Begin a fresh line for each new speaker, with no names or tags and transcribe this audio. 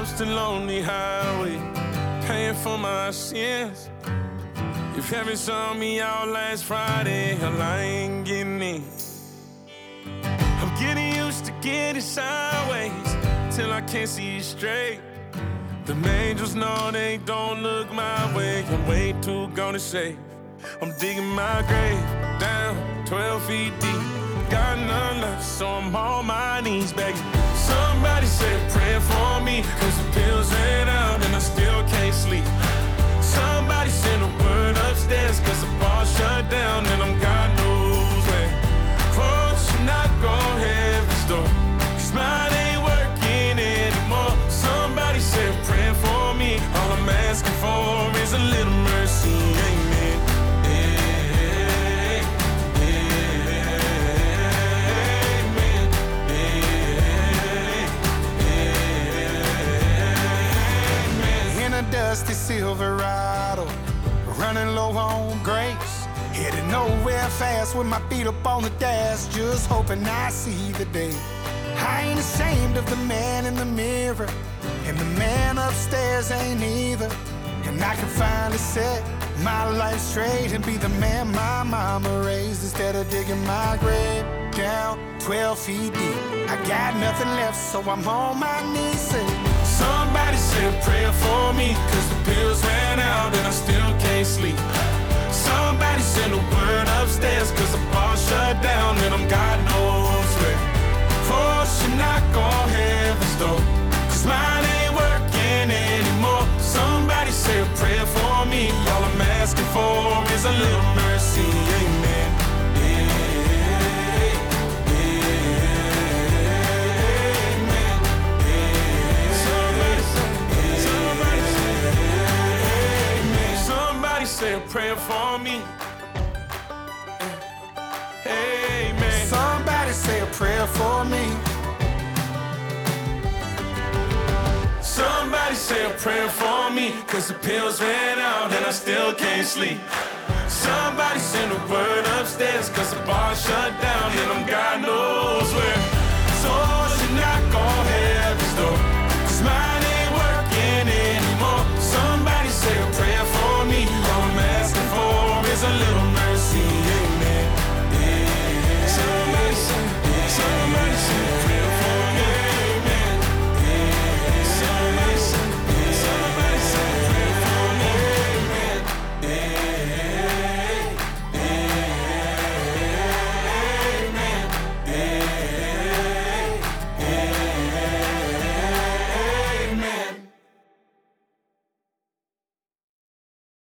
lost and lonely highway, paying for my sins. If heaven saw me out last Friday, hell, I ain't getting in. I'm getting used to getting sideways till I can't see straight. The angels know they don't look my way. I'm way too gone to save. I'm digging my grave down 12 feet deep. Got none left, so I'm on my knees begging. Somebody said pray for me, cause the pills ran out and I still can't sleep. Somebody send a word upstairs, cause the bar shut down and I'm God knows where. Oh, should not go heaven's door, cause mine ain't working anymore. Somebody said pray for me, all I'm asking for is a little mercy, amen.
Dusty Silverado, running low on grace, headed nowhere fast with my feet up on the dash, just hoping I see the day. I ain't ashamed of the man in the mirror, and the man upstairs ain't either. And I can finally set my life straight and be the man my mama raised, instead of digging my grave down 12 feet deep. I got nothing left, so I'm on my knees saying,
somebody said pray for me, cause the pills ran out and I still can't sleep. Somebody send a word upstairs, cause the bar shut down and I'm God knows where. For should not go heaven's door, cause mine ain't working anymore. Somebody said pray for me, all I'm asking for is a little mercy, amen. Say a prayer for me. Amen.
Somebody say a prayer for me.
Somebody say a prayer for me, cause the pills ran out and I still can't sleep. Somebody send a word upstairs, cause the bar shut down and I'm God knows where.